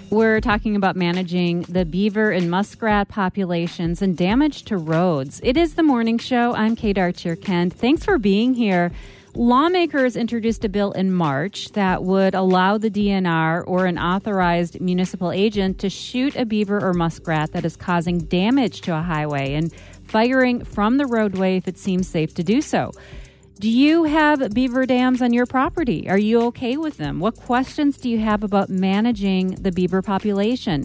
We're talking about managing the beaver and muskrat populations and damage to roads. It is the morning show. I'm Kate Archer-Kent. Thanks for being here. Lawmakers introduced a bill in March that would allow the DNR or an authorized municipal agent to shoot a beaver or muskrat that is causing damage to a highway and firing from the roadway if it seems safe to do so. Do you have beaver dams on your property? Are you okay with them? What questions do you have about managing the beaver population?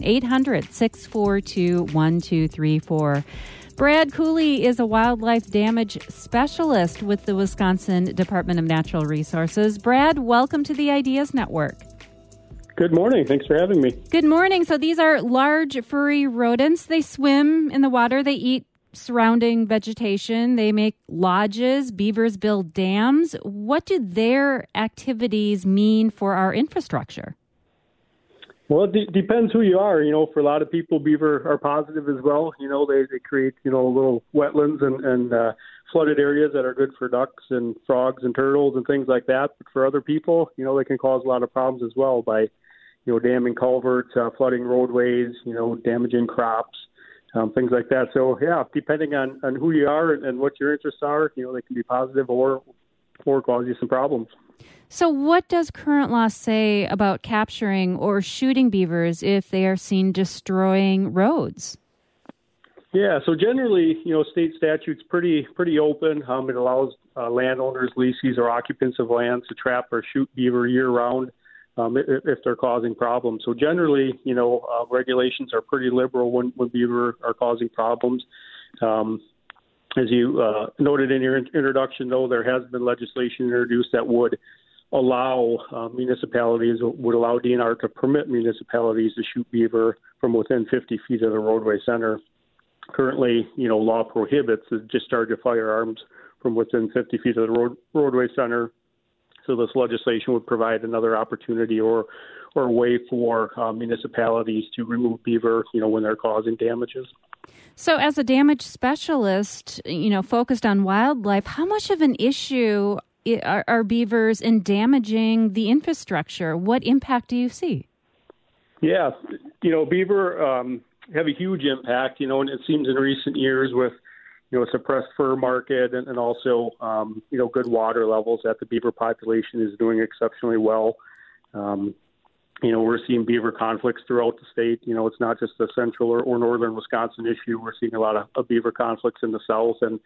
800-642-1234. Brad Cooley is a wildlife damage specialist with the Wisconsin Department of Natural Resources. Brad, welcome to the Ideas Network. Good morning. Thanks for having me. Good morning. So these are large, furry rodents. They swim in the water. They eat surrounding vegetation. They make lodges. Beavers build dams. What do their activities mean for our infrastructure? Well, it depends who you are. For a lot of people, beaver are positive as well. They create, little wetlands and flooded areas that are good for ducks and frogs and turtles and things like that. But for other people, they can cause a lot of problems as well by, damming culverts, flooding roadways, damaging crops. Things like that. So, yeah, depending on who you are and what your interests are, they can be positive or cause you some problems. So what does current law say about capturing or shooting beavers if they are seen destroying roads? Yeah, so generally, state statute's pretty open. It allows landowners, lessees, or occupants of lands to trap or shoot beaver year-round if they're causing problems. So generally, regulations are pretty liberal when beaver are causing problems. As you noted in your introduction, though, there has been legislation introduced that would allow would allow DNR to permit municipalities to shoot beaver from within 50 feet of the roadway center. Currently, law prohibits the discharge of firearms from within 50 feet of the roadway center. So this legislation would provide another opportunity or a way for municipalities to remove beaver, when they're causing damages. So as a damage specialist, focused on wildlife, how much of an issue are beavers in damaging the infrastructure? What impact do you see? Yeah, beaver have a huge impact, and it seems in recent years with, a suppressed fur market and also, good water levels that the beaver population is doing exceptionally well. We're seeing beaver conflicts throughout the state. It's not just a central or northern Wisconsin issue. We're seeing a lot of beaver conflicts in the south. And,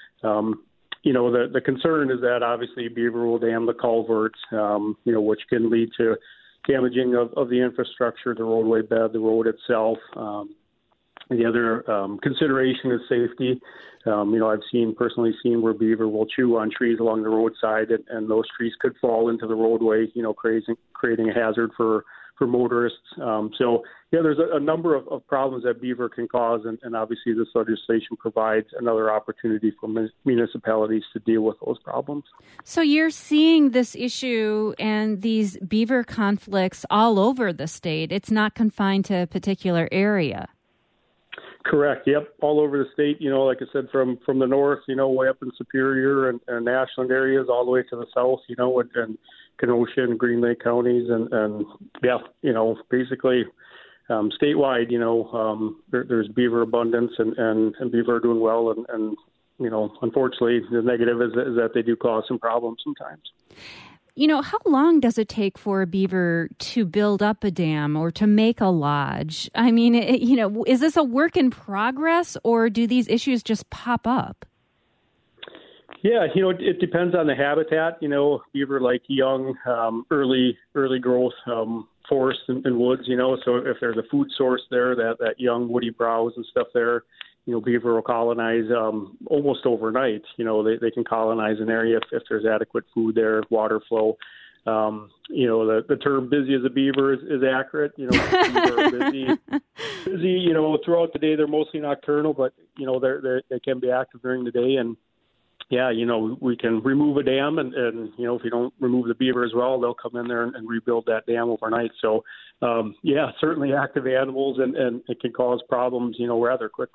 the concern is that obviously beaver will dam the culverts, which can lead to damaging of the infrastructure, the roadway bed, the road itself. The other consideration is safety. I've personally seen where beaver will chew on trees along the roadside, and those trees could fall into the roadway, creating a hazard for motorists. There's a number of problems that beaver can cause, and obviously this legislation provides another opportunity for municipalities to deal with those problems. So you're seeing this issue and these beaver conflicts all over the state. It's not confined to a particular area. Correct. Yep. All over the state, like I said, from the north, way up in Superior and Ashland areas, all the way to the south, and Kenosha and Green Lake counties. Basically statewide, there's beaver abundance and beaver are doing well. And unfortunately, the negative is that they do cause some problems sometimes. How long does it take for a beaver to build up a dam or to make a lodge? I mean, is this a work in progress or do these issues just pop up? Yeah, it depends on the habitat. Beaver like young, early growth forests and woods, so if there's a food source there, that young woody browse and stuff there, beaver will colonize almost overnight. They can colonize an area if there's adequate food there, water flow. The term busy as a beaver is accurate. Beaver are busy, throughout the day. They're mostly nocturnal, but, they can be active during the day. And, we can remove a dam and if you don't remove the beaver as well, they'll come in there and rebuild that dam overnight. So, certainly active animals and it can cause problems, rather quickly.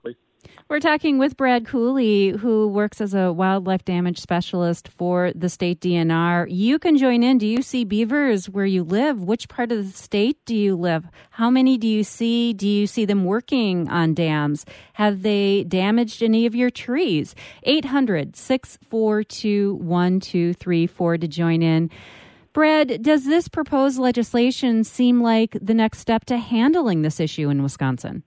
We're talking with Brad Cooley, who works as a wildlife damage specialist for the state DNR. You can join in. Do you see beavers where you live? Which part of the state do you live? How many do you see? Do you see them working on dams? Have they damaged any of your trees? 800-642-1234 to join in. Brad, does this proposed legislation seem like the next step to handling this issue in Wisconsin?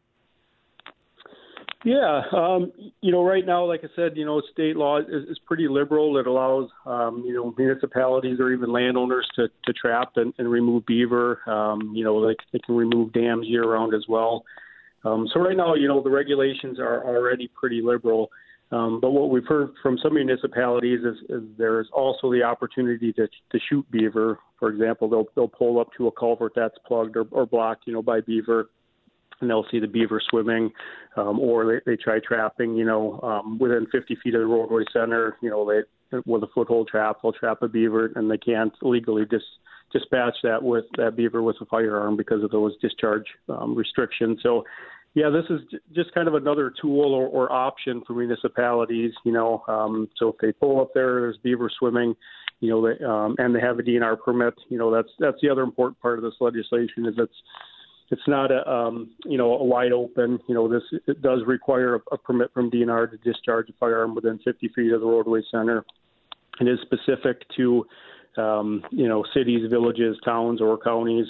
Yeah, right now, like I said, state law is pretty liberal. It allows, municipalities or even landowners to trap and remove beaver. They can remove dams year round as well. So right now, the regulations are already pretty liberal. But what we've heard from some municipalities is there's also the opportunity to shoot beaver. For example, they'll pull up to a culvert that's plugged or blocked, by beaver, and they'll see the beaver swimming, or they try trapping, within 50 feet of the roadway center, with a foothold trap, they'll trap a beaver, and they can't legally dispatch that beaver with a firearm because of those discharge restrictions. So, yeah, this is just kind of another tool or option for municipalities, so if they pull up there's beaver swimming, and they have a DNR permit, that's the other important part of this legislation is it's not a wide open, it does require a permit from DNR to discharge a firearm within 50 feet of the roadway center. It is specific to, cities, villages, towns, or counties,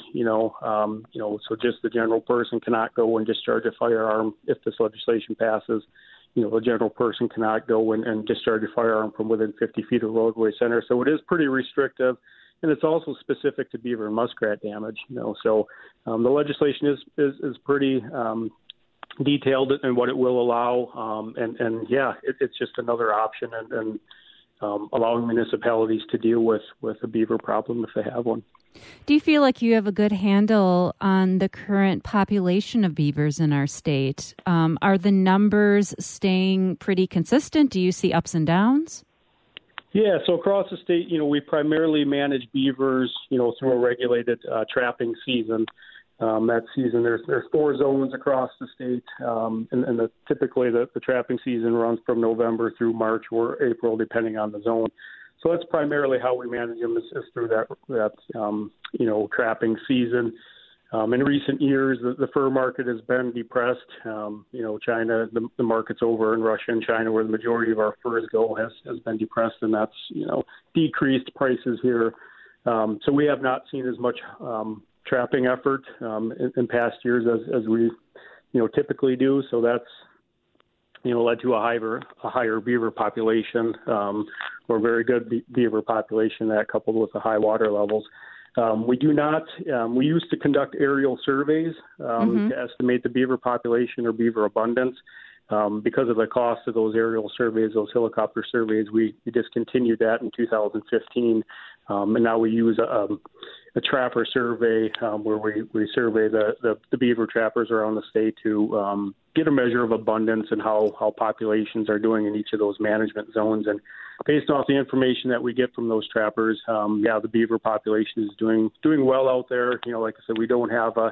so just the general person cannot go and discharge a firearm if this legislation passes. The general person cannot go and discharge a firearm from within 50 feet of the roadway center. So it is pretty restrictive. And it's also specific to beaver and muskrat damage, So the legislation is pretty detailed in what it will allow. It's just another option and allowing municipalities to deal with a beaver problem if they have one. Do you feel like you have a good handle on the current population of beavers in our state? Are the numbers staying pretty consistent? Do you see ups and downs? Yeah, so across the state, we primarily manage beavers, through a regulated trapping season. That season, there's 4 zones across the state, and typically the trapping season runs from November through March or April, depending on the zone. So that's primarily how we manage them is through that trapping season. In recent years, the fur market has been depressed. China, the markets over in Russia and China, where the majority of our furs go, has been depressed, and that's decreased prices here. So we have not seen as much trapping effort in past years as we typically do. So that's led to a higher beaver population, or a very good beaver population that coupled with the high water levels. We used to conduct aerial surveys to estimate the beaver population or beaver abundance. Because of the cost of those aerial surveys, those helicopter surveys, we discontinued that in 2015. And now we use a trapper survey where we survey the beaver trappers around the state to get a measure of abundance and how populations are doing in each of those management zones. And based off the information that we get from those trappers, the beaver population is doing well out there. Like I said, we don't have a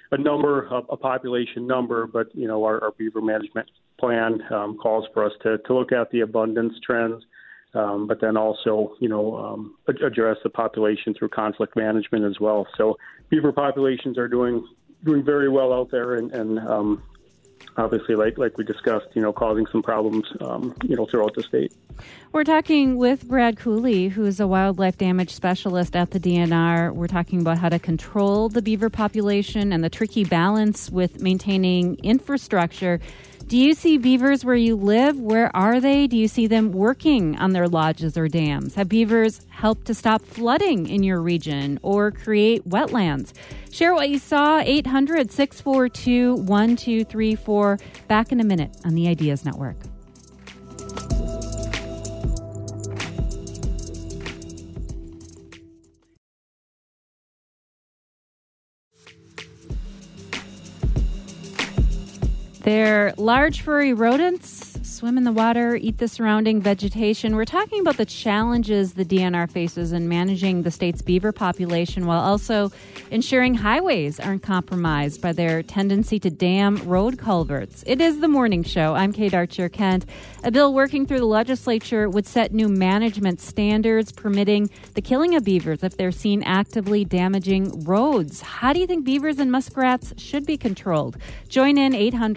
population number, but our beaver management plan calls for us to look at the abundance trends, but then also address the population through conflict management as well. So beaver populations are doing very well out there, and obviously, like we discussed, causing some problems, throughout the state. We're talking with Brad Cooley, who is a wildlife damage specialist at the DNR. We're talking about how to control the beaver population and the tricky balance with maintaining infrastructure. Do you see beavers where you live? Where are they? Do you see them working on their lodges or dams? Have beavers helped to stop flooding in your region or create wetlands? Share what you saw. 800-642-1234. Back in a minute on the Ideas Network. They're large furry rodents swim in the water, eat the surrounding vegetation. We're talking about the challenges the DNR faces in managing the state's beaver population while also ensuring highways aren't compromised by their tendency to dam road culverts. It is the morning show. I'm Kate Archer-Kent. A bill working through the legislature would set new management standards permitting the killing of beavers if they're seen actively damaging roads. How do you think beavers and muskrats should be controlled? Join in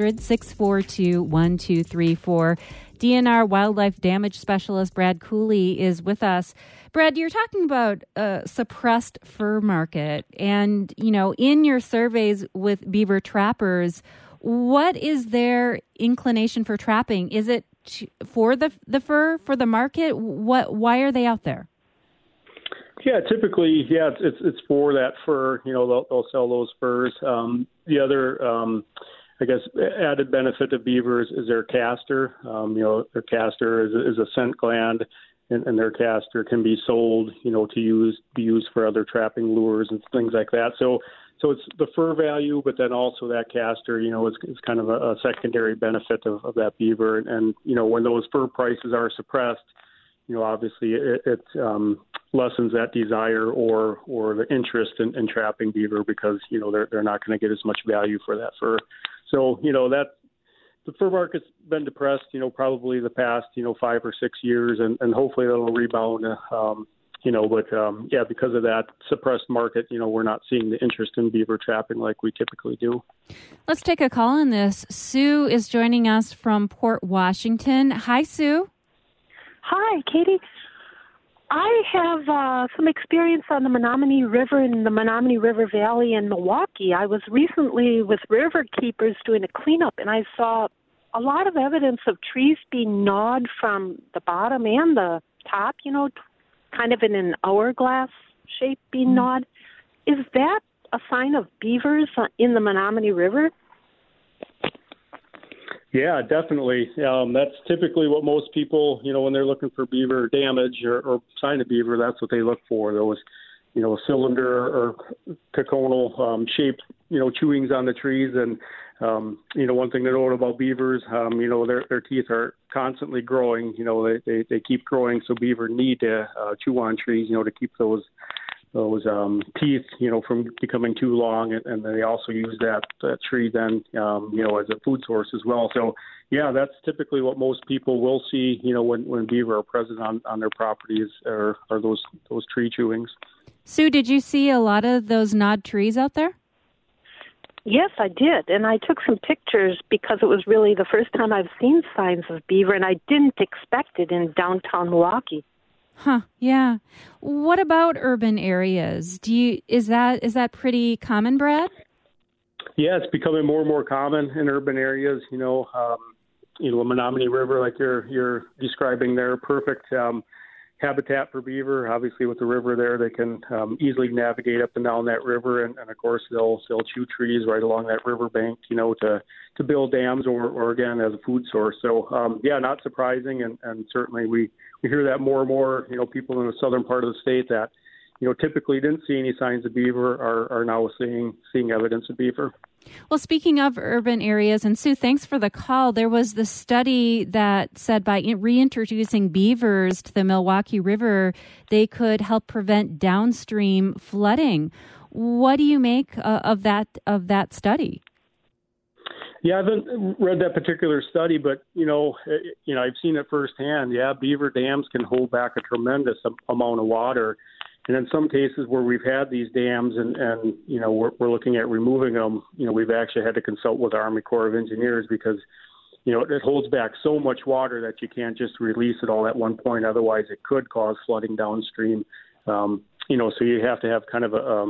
800-642-1234. DNR Wildlife Damage Specialist Brad Cooley is with us. Brad, you're talking about a suppressed fur market. And, you know, in your surveys with beaver trappers, what is their inclination for trapping? Is it for the fur, for the market? Why are they out there? Yeah, typically, it's for that fur. You know, they'll sell those furs. The other, I guess, added benefit of beavers is their castor. Their castor is a scent gland, and their castor can be sold, to be used for other trapping lures and things like that. So it's the fur value, but then also that castor, is kind of a secondary benefit of that beaver. And when those fur prices are suppressed, obviously it lessens that desire or the interest in trapping beaver because, they're not going to get as much value for that fur. So, that the fur market's been depressed, probably the past, 5 or 6 years, and hopefully that'll rebound, because of that suppressed market, we're not seeing the interest in beaver trapping like we typically do. Let's take a call on this. Sue is joining us from Port Washington. Hi, Sue. Hi, Katie. I have some experience on the Menominee River in the Menominee River Valley in Milwaukee. I was recently with river keepers doing a cleanup, and I saw a lot of evidence of trees being gnawed from the bottom and the top, kind of in an hourglass shape being gnawed. Is that a sign of beavers in the Menominee River? Yeah, definitely. That's typically what most people, when they're looking for beaver damage or sign of beaver, that's what they look for. Those, cylinder or coconal shaped, chewings on the trees. And, one thing to note about beavers, their teeth are constantly growing. They keep growing. So beaver need to chew on trees, to keep those teeth, from becoming too long, and they also use that tree then, as a food source as well. So, yeah, that's typically what most people will see, when beaver are present on their properties are those tree chewings. Sue, did you see a lot of those gnawed trees out there? Yes, I did, and I took some pictures because it was really the first time I've seen signs of beaver, and I didn't expect it in downtown Milwaukee. Huh, yeah. What about urban areas? Is that pretty common, Brad? Yeah, it's becoming more and more common in urban areas. Menominee River, like you're describing there, perfect habitat for beaver. Obviously, with the river there, they can easily navigate up and down that river, and of course, they'll chew trees right along that riverbank, to build dams or again as a food source. So, not surprising, and certainly we hear that more and more. People in the southern part of the state that typically didn't see any signs of beaver are now seeing evidence of beaver. Well, speaking of urban areas, and Sue, thanks for the call. There was the study that said by reintroducing beavers to the Milwaukee River, they could help prevent downstream flooding. What do you make of that study? Yeah, I haven't read that particular study, but I've seen it firsthand. Yeah, beaver dams can hold back a tremendous amount of water. And in some cases where we've had these dams and we're looking at removing them, we've actually had to consult with the Army Corps of Engineers because, it holds back so much water that you can't just release it all at one point. Otherwise, it could cause flooding downstream. So you have to have kind of a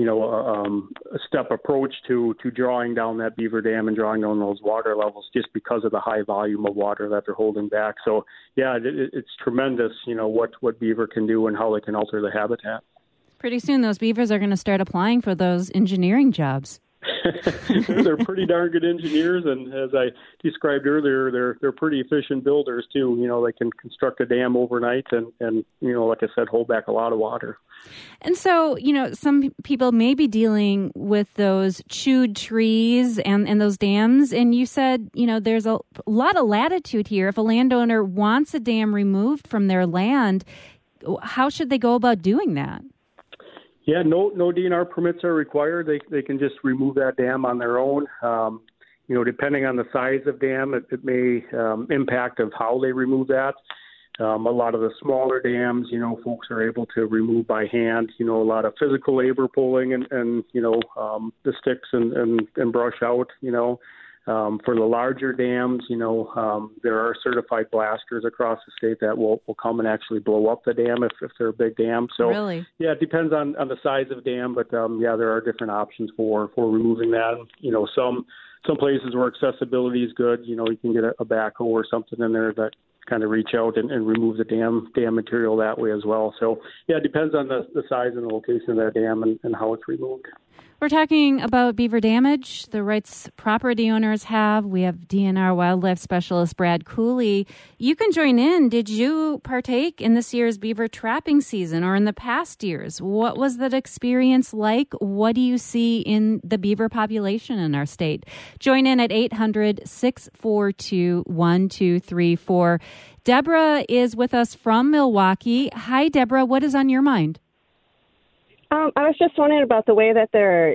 step approach to drawing down that beaver dam and drawing down those water levels just because of the high volume of water that they're holding back. So, yeah, it's tremendous, what beaver can do and how they can alter the habitat. Pretty soon those beavers are going to start applying for those engineering jobs. they're pretty darn good engineers, and as I described earlier, they're pretty efficient builders too. They can construct a dam overnight and like I said, hold back a lot of water. And so, some people may be dealing with those chewed trees and those dams. And you said, there's a lot of latitude here. If a landowner wants a dam removed from their land, how should they go about doing that? Yeah, no DNR permits are required. They can just remove that dam on their own. Depending on the size of dam, it may impact of how they remove that. A lot of the smaller dams, folks are able to remove by hand. A lot of physical labor pulling and the sticks and brush out. For the larger dams, there are certified blasters across the state that will come and actually blow up the dam if they're a big dam. So really? Yeah, it depends on the size of dam, but there are different options for removing that. Some places where accessibility is good, you can get a backhoe or something in there that kind of reach out and remove the dam material that way as well. So, it depends on the size and the location of that dam and how it's removed. We're talking about beaver damage, the rights property owners have. We have DNR wildlife specialist Brad Cooley. You can join in. Did you partake in this year's beaver trapping season or in the past years? What was that experience like? What do you see in the beaver population in our state? Join in at 800-642-1234. Deborah is with us from Milwaukee. Hi, Deborah. What is on your mind? I was just wondering about the way that they're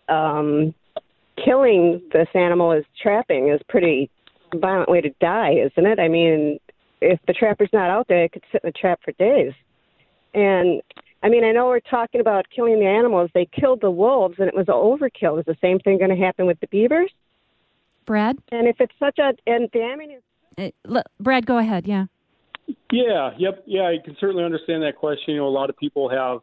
killing this animal as trapping is pretty violent way to die, isn't it? I mean, if the trapper's not out there, it could sit in the trap for days. And, I know we're talking about killing the animals. They killed the wolves, and it was overkill. Is the same thing going to happen with the beavers? Brad? And if it's such a... And damming is... Brad, go ahead, yeah. Yeah, yep. Yeah, I can certainly understand that question. A lot of people have...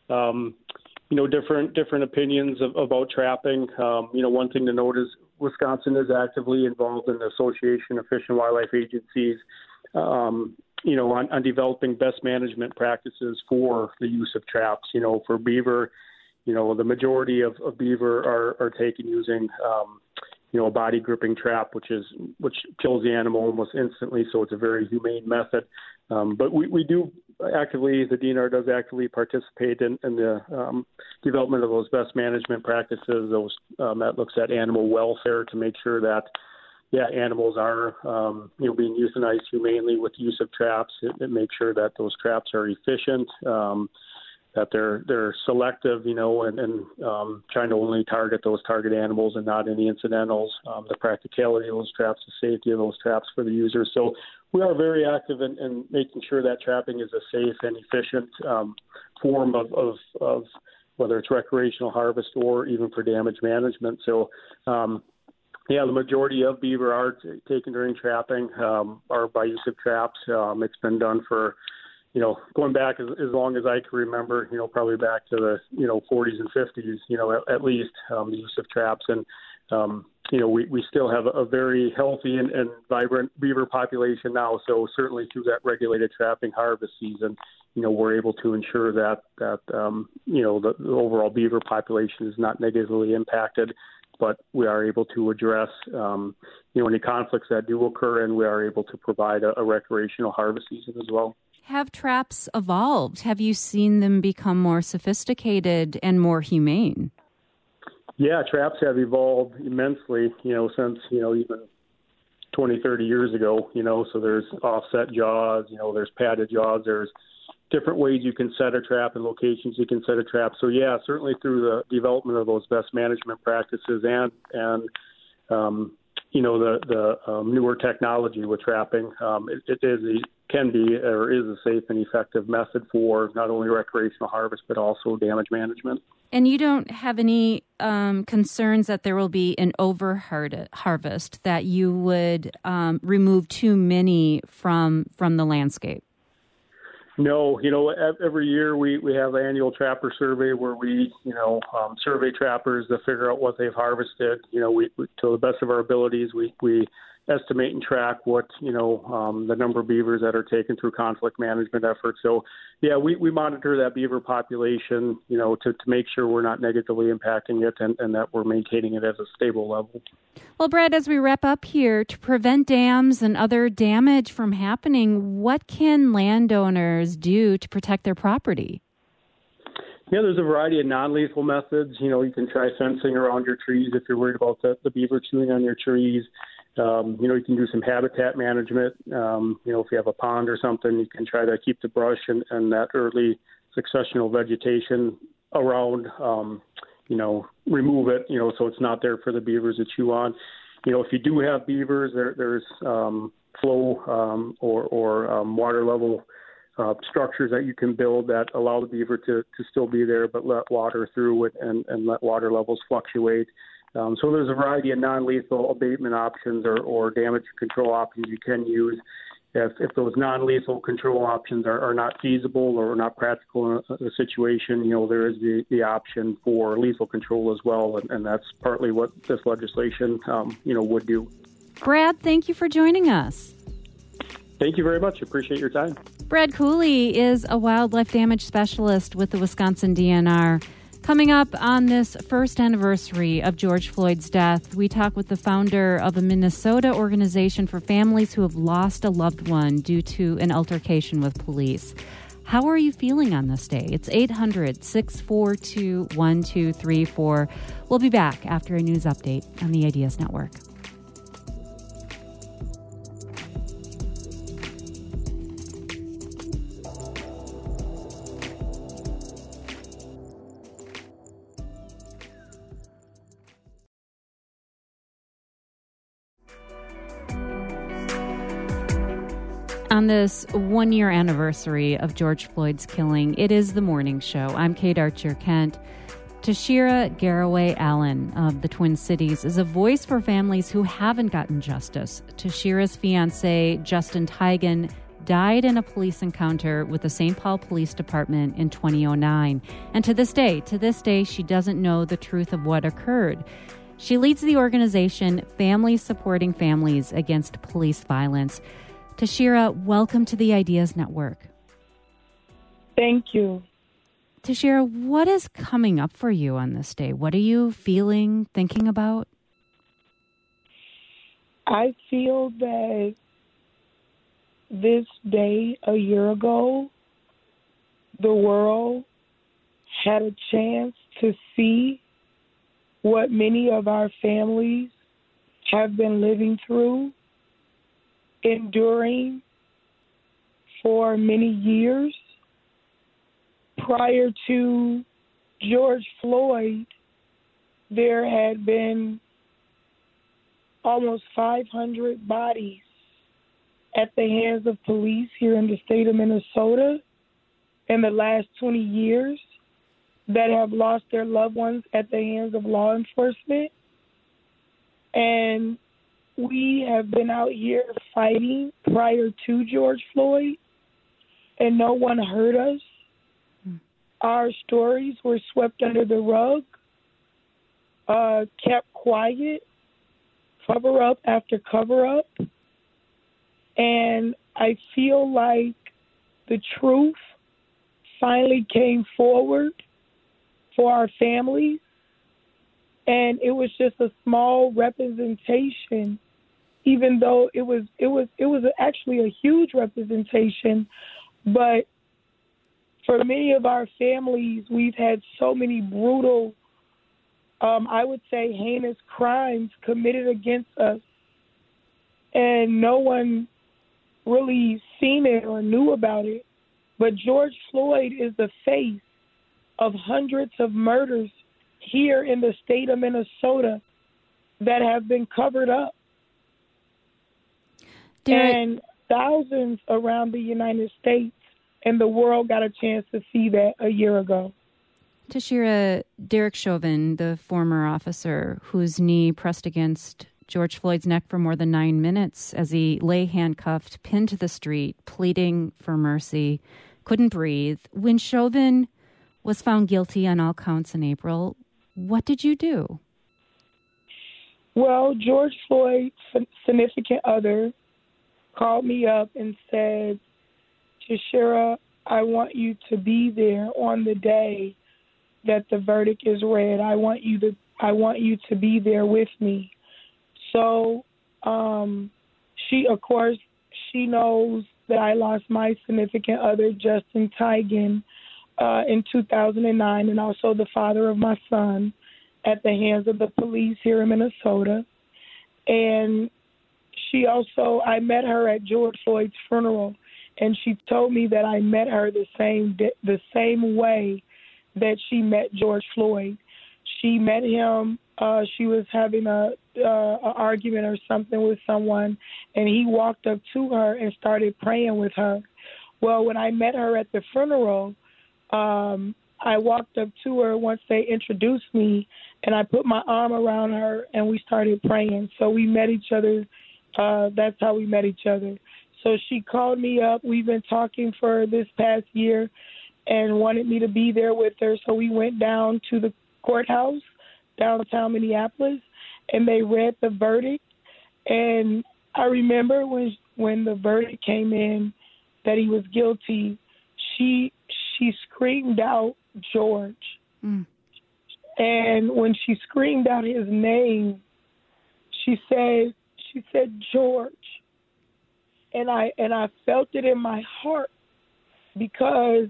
different opinions about trapping. One thing to note is Wisconsin is actively involved in the Association of Fish and Wildlife Agencies, on developing best management practices for the use of traps. For beaver, the majority of beaver are taken using, a body gripping trap, which kills the animal almost instantly. So it's a very humane method. But we do actively, the DNR does actively participate in the development of those best management practices. That looks at animal welfare to make sure that, animals are, being euthanized humanely with use of traps. It makes sure that those traps are efficient, that they're selective, and trying to only target those target animals and not any incidentals, the practicality of those traps, the safety of those traps for the user. So we are very active in making sure that trapping is a safe and efficient form of whether it's recreational harvest or even for damage management. So, the majority of beaver are taken during trapping are by use of traps. It's been done for going back as long as I can remember, probably back to the, 40s and 50s, at least the use of traps. And, we still have a very healthy and vibrant beaver population now. So certainly through that regulated trapping harvest season, we're able to ensure that the overall beaver population is not negatively impacted, but we are able to address, any conflicts that do occur, and we are able to provide a recreational harvest season as well. Have traps evolved? Have you seen them become more sophisticated and more humane? Yeah, traps have evolved immensely, since, even 20, 30 years ago, so there's offset jaws, there's padded jaws, there's different ways you can set a trap and locations you can set a trap. So, yeah, certainly through the development of those best management practices and the newer technology with trapping, it can be or is a safe and effective method for not only recreational harvest but also damage management. And you don't have any concerns that there will be an over-harvest, that you would remove too many from the landscape? No, every year we have an annual trapper survey where we, survey trappers to figure out what they've harvested. We to the best of our abilities, we estimate and track what, the number of beavers that are taken through conflict management efforts. So, yeah, we monitor that beaver population, to make sure we're not negatively impacting it and that we're maintaining it at a stable level. Well, Brad, as we wrap up here, to prevent dams and other damage from happening, what can landowners do to protect their property? Yeah, there's a variety of non-lethal methods. You can try fencing around your trees if you're worried about the beaver chewing on your trees. You can do some habitat management. If you have a pond or something, you can try to keep the brush and that early successional vegetation around, remove it, so it's not there for the beavers to chew on. If you do have beavers, there's flow or water level structures that you can build that allow the beaver to still be there, but let water through it and let water levels fluctuate. So there's a variety of non-lethal abatement options or damage control options you can use. If those non-lethal control options are not feasible or not practical in a situation, there is the option for lethal control as well, and that's partly what this legislation, would do. Brad, thank you for joining us. Thank you very much. Appreciate your time. Brad Cooley is a wildlife damage specialist with the Wisconsin DNR. Coming up on this first anniversary of George Floyd's death, we talk with the founder of a Minnesota organization for families who have lost a loved one due to an altercation with police. How are you feeling on this day? It's 800-642-1234. We'll be back after a news update on the Ideas Network. On this one-year anniversary of George Floyd's killing, it is The Morning Show. I'm Kate Archer-Kent. Tashira Garraway Allen of the Twin Cities is a voice for families who haven't gotten justice. Tashira's fiancé, Justin Tigan, died in a police encounter with the St. Paul Police Department in 2009. And to this day, she doesn't know the truth of what occurred. She leads the organization Families Supporting Families Against Police Violence. Tashira, welcome to the Ideas Network. Thank you. Tashira, what is coming up for you on this day? What are you feeling, thinking about? I feel that this day a year ago, the world had a chance to see what many of our families have been living through, enduring for many years. Prior to George Floyd, there had been almost 500 bodies at the hands of police here in the state of Minnesota in the last 20 years that have lost their loved ones at the hands of law enforcement. And we have been out here fighting prior to George Floyd, and no one heard us. Our stories were swept under the rug, kept quiet, cover up after cover up. And I feel like the truth finally came forward for our families. And it was just a small representation, even though it was actually a huge representation. But for many of our families, we've had so many brutal, I would say heinous crimes committed against us. And no one really seen it or knew about it. But George Floyd is the face of hundreds of murders here in the state of Minnesota that have been covered up. And thousands around the United States and the world got a chance to see that a year ago. Tashira, Derek Chauvin, the former officer whose knee pressed against George Floyd's neck for more than 9 minutes as he lay handcuffed, pinned to the street, pleading for mercy, couldn't breathe. When Chauvin was found guilty on all counts in April, what did you do? Well, George Floyd's significant other called me up and said, Tashira, I want you to be there on the day that the verdict is read. I want you to be there with me. So she knows that I lost my significant other, Justin Tigan, in 2009, and also the father of my son, at the hands of the police here in Minnesota. And I met her at George Floyd's funeral, and she told me that I met her the same way that she met George Floyd. She met him. She was having a argument or something with someone, and he walked up to her and started praying with her. Well, when I met her at the funeral, I walked up to her once they introduced me, and I put my arm around her, and we started praying. So we met each other. That's how we met each other. So she called me up. We've been talking for this past year and wanted me to be there with her. So we went down to the courthouse downtown Minneapolis, and they read the verdict. And I remember when the verdict came in that he was guilty, she screamed out George. Mm. And when she screamed out his name, she said George. And I felt it in my heart because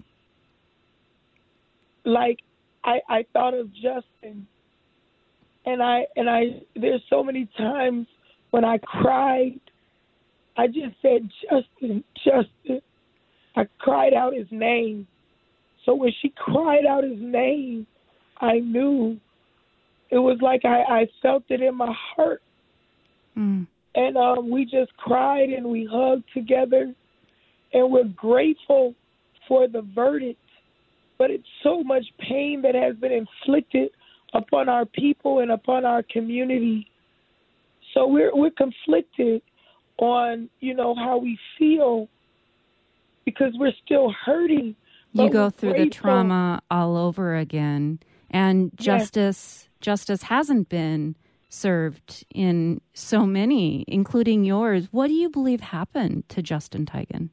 I thought of Justin. And I there's so many times when I cried, I just said Justin. I cried out his name. So when she cried out his name, I knew it was like I felt it in my heart. Mm. And we just cried and we hugged together, and we're grateful for the verdict. But it's so much pain that has been inflicted upon our people and upon our community. So we're conflicted on, how we feel because we're still hurting. You go through the trauma all over again, and justice hasn't been served in so many, including yours. What do you believe happened to Justin Tigan?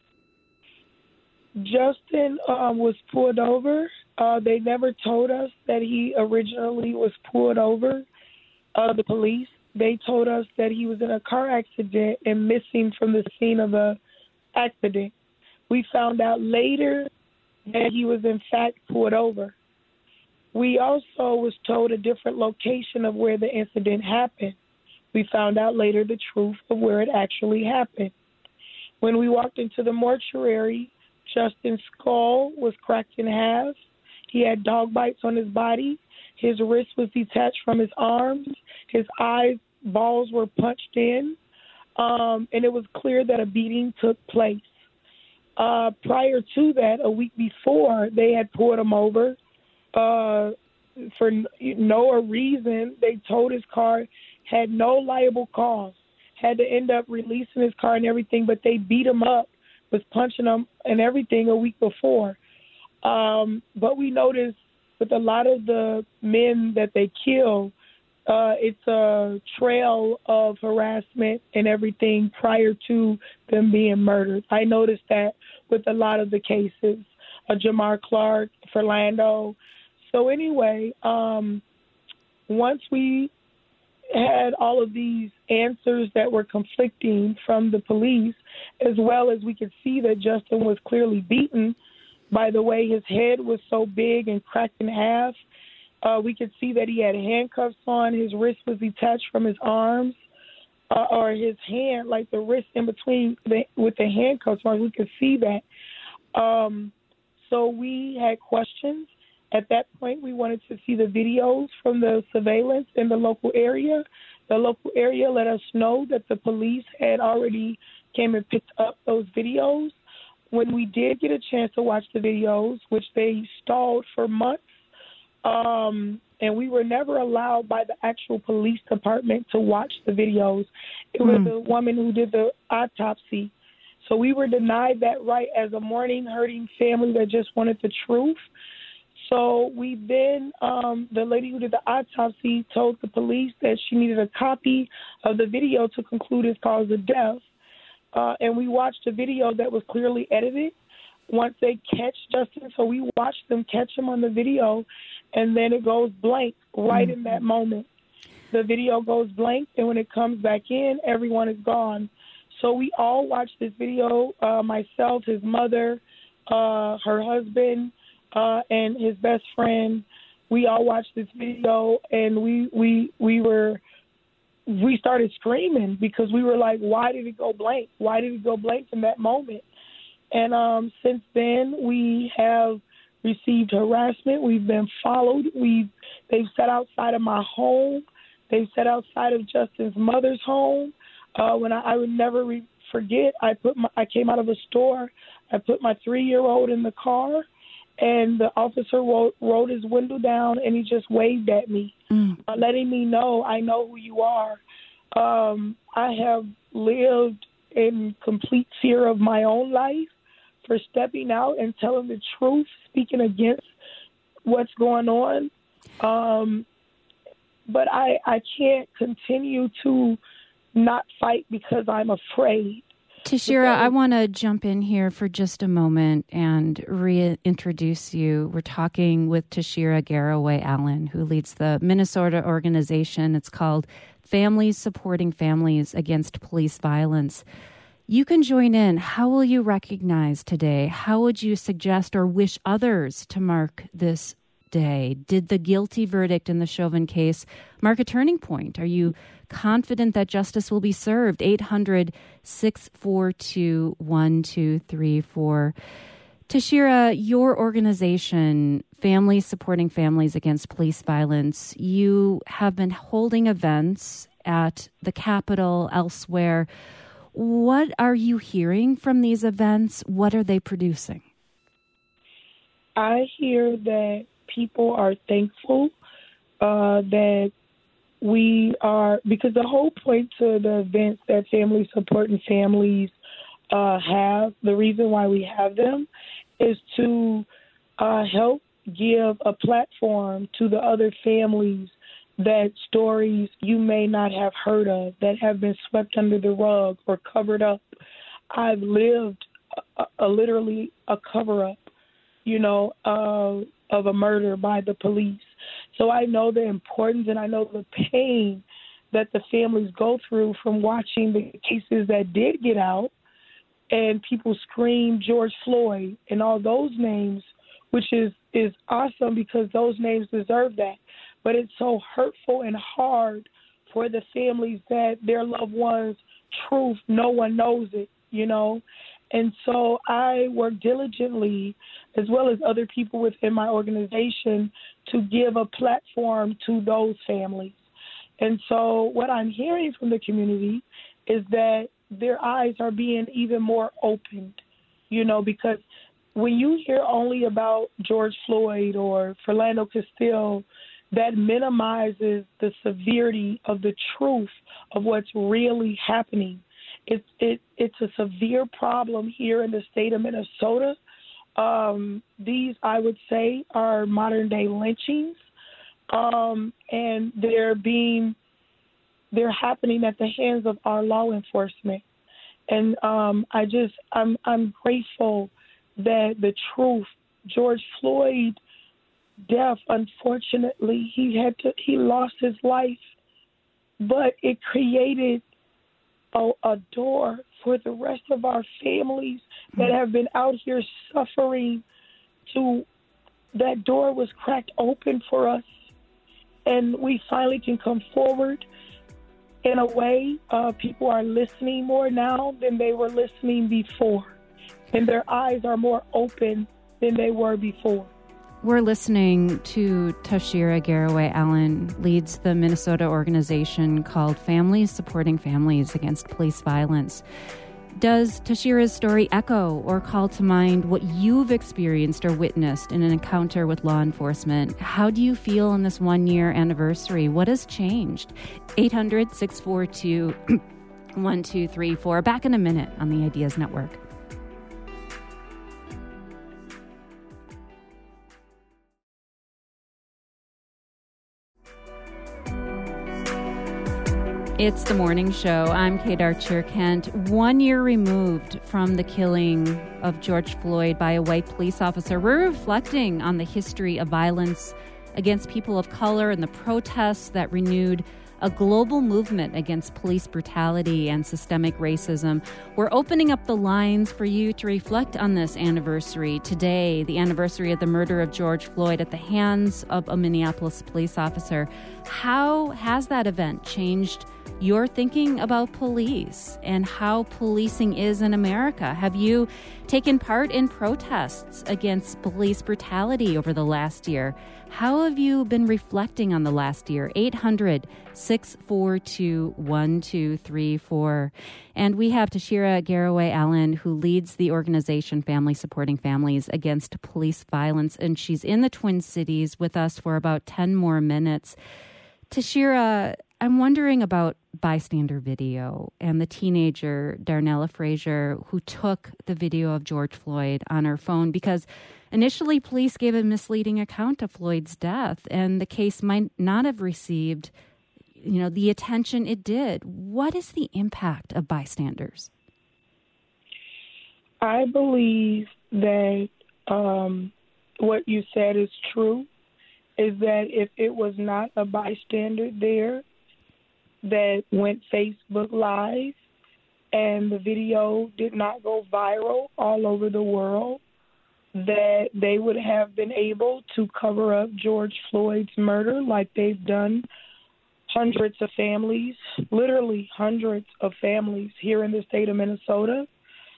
Justin was pulled over. They never told us that he originally was pulled over. The police, they told us that he was in a car accident and missing from the scene of the accident. We found out later that he was in fact pulled over. We also was told a different location of where the incident happened. We found out later the truth of where it actually happened. When we walked into the mortuary, Justin's skull was cracked in half. He had dog bites on his body. His wrist was detached from his arms. His eyeballs were punched in. And it was clear that a beating took place. Prior to that, a week before, they had pulled him over for no reason. They told his car had no liable cause, had to end up releasing his car and everything, but they beat him up, was punching him and everything a week before. But we noticed with a lot of the men that they kill, it's a trail of harassment and everything prior to them being murdered. I noticed that with a lot of the cases, Jamar Clark, Philando. So anyway, once we had all of these answers that were conflicting from the police, as well as we could see that Justin was clearly beaten by the way his head was so big and cracked in half. We could see that he had handcuffs on. His wrist was detached from his arms or his hand, like the wrist in between with the handcuffs on. We could see that. So we had questions. At that point, we wanted to see the videos from the surveillance in the local area. The local area let us know that the police had already came and picked up those videos. When we did get a chance to watch the videos, which they stalled for months, and we were never allowed by the actual police department to watch the videos. It was the woman who did the autopsy. So we were denied that right as a mourning, hurting family that just wanted the truth. So we then, the lady who did the autopsy told the police that she needed a copy of the video to conclude his cause of death. And we watched a video that was clearly edited once they catch Justin. So we watched them catch him on the video, and then it goes blank right in that moment. The video goes blank, and when it comes back in, everyone is gone. So we all watched this video, myself, his mother, her husband, and his best friend. We all watched this video, and we started screaming because we were like, why did it go blank? Why did it go blank in that moment? And since then, we have received harassment. We've been followed. They've sat outside of my home. They've sat outside of Justin's mother's home. When I would never forget, I came out of a store. I put my 3-year-old in the car, and the officer rolled his window down, and he just waved at me, letting me know, I know who you are. I have lived in complete fear of my own life for stepping out and telling the truth, speaking against what's going on. But I can't continue to not fight because I'm afraid. Tashira, I want to jump in here for just a moment and reintroduce you. We're talking with Tashira Garraway Allen, who leads the Minnesota organization. It's called Families Supporting Families Against Police Violence. You can join in. How will you recognize today? How would you suggest or wish others to mark this day? Did the guilty verdict in the Chauvin case mark a turning point? Are you confident that justice will be served? 800-642-1234. Tashira, your organization, Families Supporting Families Against Police Violence, you have been holding events at the Capitol, elsewhere. What are you hearing from these events? What are they producing? I hear that people are thankful that we are, because the whole point to the events that Families Supporting Families have, the reason why we have them is to help give a platform to the other families that stories you may not have heard of, that have been swept under the rug or covered up. I've lived literally a cover-up, of a murder by the police. So I know the importance and I know the pain that the families go through from watching the cases that did get out and people scream George Floyd and all those names, which is awesome because those names deserve that. But it's so hurtful and hard for the families that their loved ones' truth, no one knows it, And so I work diligently, as well as other people within my organization, to give a platform to those families. And so what I'm hearing from the community is that their eyes are being even more opened, because when you hear only about George Floyd or Philando Castile, that minimizes the severity of the truth of what's really happening. It's a severe problem here in the state of Minnesota. These, I would say, are modern-day lynchings, and they're happening at the hands of our law enforcement. And I'm grateful that the truth, George Floyd death, unfortunately, he lost his life, but it created a door for the rest of our families that have been out here suffering. That door was cracked open for us, and we finally can come forward. In a way, people are listening more now than they were listening before, and their eyes are more open than they were before. We're listening to Tashira Garraway Allen, leads the Minnesota organization called Families Supporting Families Against Police Violence. Does Tashira's story echo or call to mind what you've experienced or witnessed in an encounter with law enforcement? How do you feel in this 1-year anniversary? What has changed? 800-642-1234. Back in a minute on the Ideas Network. It's the morning show. I'm Kate Archer-Kent. 1 year removed from the killing of George Floyd by a white police officer, we're reflecting on the history of violence against people of color and the protests that renewed a global movement against police brutality and systemic racism. We're opening up the lines for you to reflect on this anniversary. Today, the anniversary of the murder of George Floyd at the hands of a Minneapolis police officer. How has that event changed your thinking about police and how policing is in America? Have you taken part in protests against police brutality over the last year? How have you been reflecting on the last year? 800-642-1234. And we have Tashira Garraway-Allen, who leads the organization Family Supporting Families Against Police Violence, and she's in the Twin Cities with us for about 10 more minutes. Tashira, I'm wondering about bystander video and the teenager, Darnella Frazier, who took the video of George Floyd on her phone because initially police gave a misleading account of Floyd's death and the case might not have received, the attention it did. What is the impact of bystanders? I believe that what you said is true, is that if it was not a bystander there that went Facebook Live and the video did not go viral all over the world, that they would have been able to cover up George Floyd's murder like they've done hundreds of families, literally hundreds of families here in the state of Minnesota.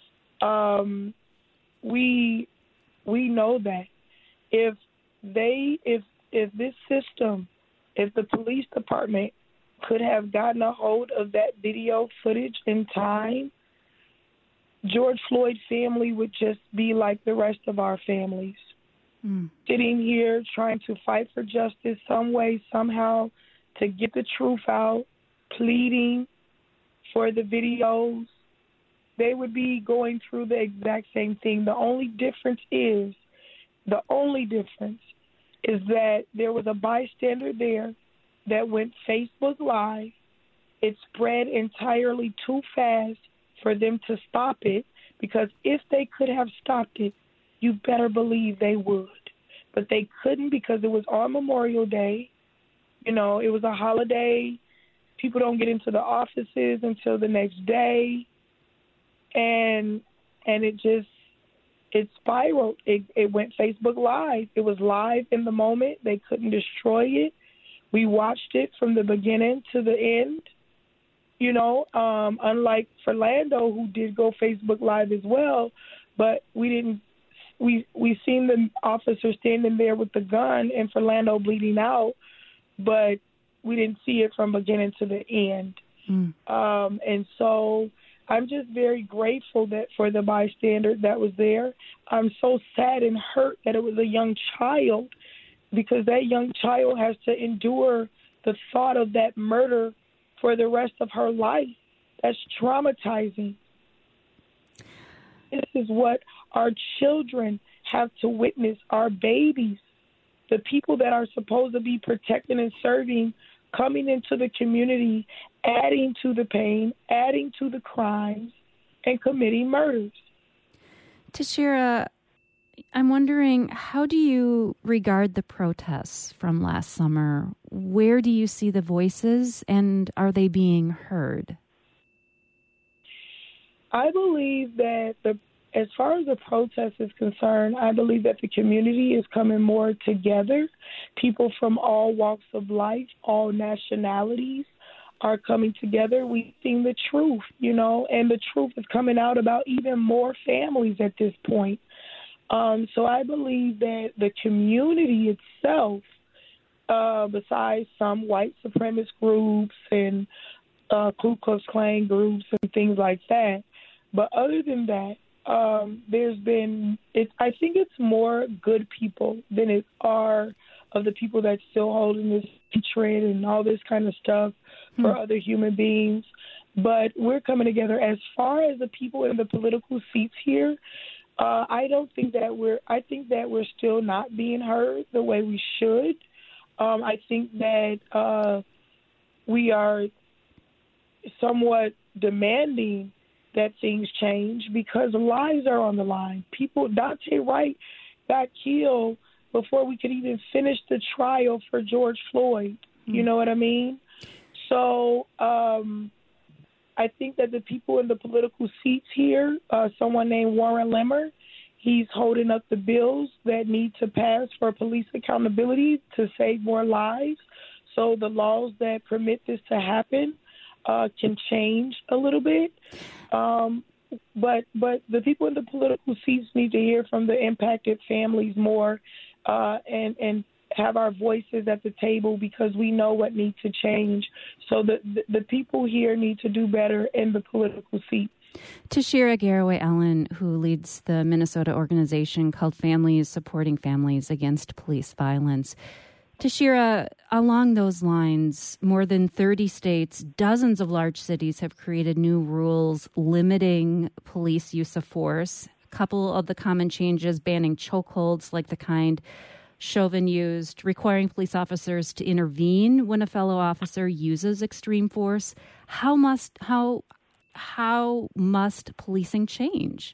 We know that if this system, if the police department could have gotten a hold of that video footage in time, George Floyd's family would just be like the rest of our families, sitting here trying to fight for justice some way, somehow, to get the truth out, pleading for the videos. They would be going through the exact same thing. The only difference is that there was a bystander there that went Facebook Live. It spread entirely too fast for them to stop it, because if they could have stopped it, you better believe they would. But they couldn't because it was on Memorial Day. It was a holiday. People don't get into the offices until the next day. And it spiraled. It went Facebook Live. It was live in the moment. They couldn't destroy it. We watched it from the beginning to the end. Unlike Philando, who did go Facebook Live as well, but we didn't. We seen the officer standing there with the gun and Philando bleeding out, but we didn't see it from beginning to the end. And so I'm just very grateful that for the bystander that was there. I'm so sad and hurt that it was a young child, because that young child has to endure the thought of that murder for the rest of her life. That's traumatizing. This is what our children have to witness, our babies, the people that are supposed to be protecting and serving, coming into the community, adding to the pain, adding to the crimes, and committing murders. Tashira, I'm wondering, how do you regard the protests from last summer? Where do you see the voices, and are they being heard? I believe that as far as the protest is concerned, I believe that the community is coming more together. People from all walks of life, all nationalities are coming together. We've seen the truth, and the truth is coming out about even more families at this point. So I believe that the community itself, besides some white supremacist groups and Ku Klux Klan groups and things like that, but other than that, I think it's more good people than it are of the people that still holding this hatred and all this kind of stuff for other human beings. But we're coming together. As far as the people in the political seats here, I think that we're still not being heard the way we should. I think that we are somewhat demanding that things change because lives are on the line. Daunte Wright got killed before we could even finish the trial for George Floyd. You know what I mean? So I think that the people in the political seats here, someone named Warren Lemmer, he's holding up the bills that need to pass for police accountability to save more lives. So the laws that permit this to happen can change a little bit. But the people in the political seats need to hear from the impacted families more and have our voices at the table because we know what needs to change. So the people here need to do better in the political seats. Tashira Garraway-Allen, who leads the Minnesota organization called Families Supporting Families Against Police Violence. Tashira, along those lines, more than 30 states, dozens of large cities have created new rules limiting police use of force. A couple of the common changes banning chokeholds like the kind Chauvin used, requiring police officers to intervene when a fellow officer uses extreme force. How must policing change?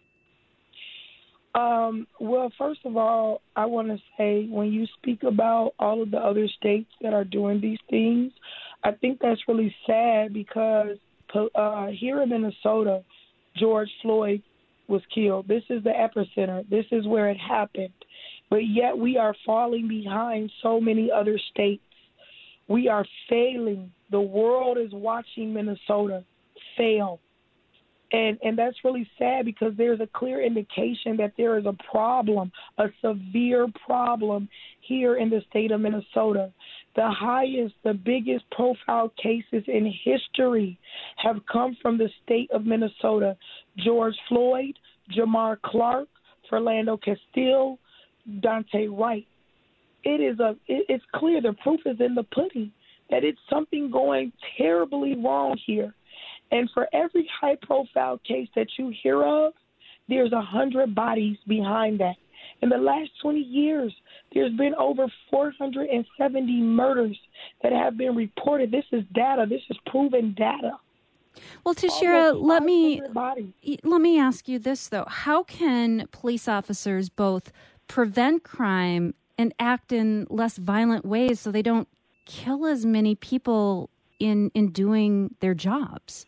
Well, first of all, I want to say when you speak about all of the other states that are doing these things, I think that's really sad because here in Minnesota, George Floyd was killed. This is the epicenter. This is where it happened. But yet we are falling behind so many other states. We are failing. The world is watching Minnesota fail. And that's really sad because there's a clear indication that there is a problem, a severe problem here in the state of Minnesota. The highest, the biggest profile cases in history have come from the state of Minnesota. George Floyd, Jamar Clark, Philando Castile, Daunte Wright. It's clear, the proof is in the pudding, that it's something going terribly wrong here. And for every high-profile case that you hear of, there's 100 bodies behind that. In the last 20 years, there's been over 470 murders that have been reported. This is data. This is proven data. Well, Tashira, let me ask you this, though. How can police officers both prevent crime and act in less violent ways so they don't kill as many people in doing their jobs?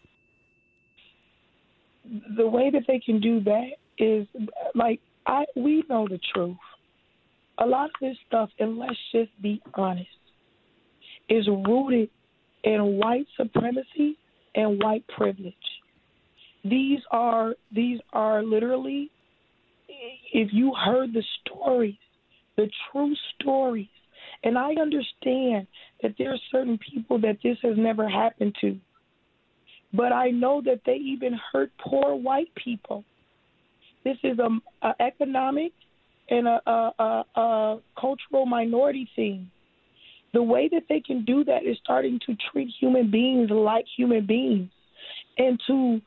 The way that they can do that is, we know the truth. A lot of this stuff, and let's just be honest, is rooted in white supremacy and white privilege. These are literally, if you heard the stories, the true stories, and I understand that there are certain people that this has never happened to, but I know that they even hurt poor white people. This is a economic and a cultural minority thing. The way that they can do that is starting to treat human beings like human beings and to,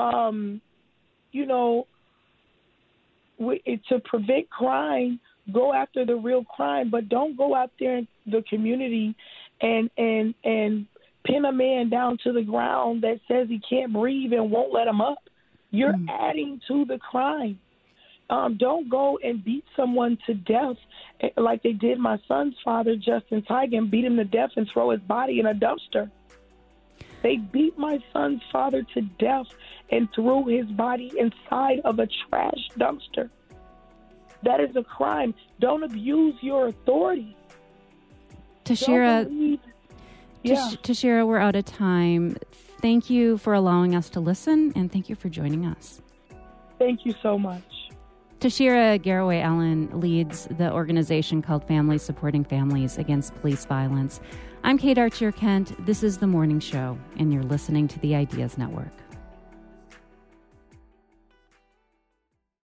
to prevent crime, go after the real crime, but don't go out there in the community and pin a man down to the ground that says he can't breathe and won't let him up. You're adding to the crime. Don't go and beat someone to death like they did my son's father, Justin Tigan, beat him to death and throw his body in a dumpster. They beat my son's father to death and threw his body inside of a trash dumpster. That is a crime. Don't abuse your authority. Tashira, we're out of time. Thank you for allowing us to listen, and thank you for joining us. Thank you so much. Tashira Garraway-Allen leads the organization called Families Supporting Families Against Police Violence. I'm Kate Archer-Kent. This is The Morning Show, and you're listening to the Ideas Network.